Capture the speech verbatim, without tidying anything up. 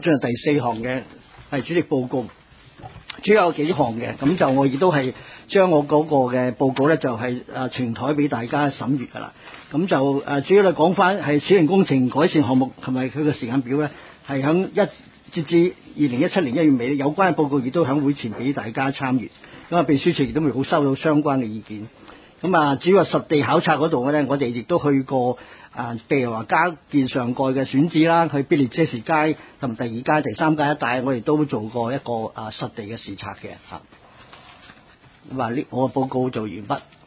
進入第四項嘅係主席報告，主要有幾項嘅，咁就我亦都係將我嗰個嘅報告咧就係誒呈台俾大家審閱噶啦。咁就誒主要咧講翻係小型工程改善項目同埋佢嘅時間表咧，係響一截至二零一七年一月尾，有關嘅報告亦都響會前俾大家參閱。咁啊，秘書處亦都未好收到相關嘅意見。咁啊，至於話實地考察嗰度咧，我哋亦都去過啊，譬如話加建上蓋嘅選址啦，去必列者士街同第二街、第三街一帶，我哋都做過一個啊實地嘅視察嘅嚇。咁啊，呢我嘅報告就完畢。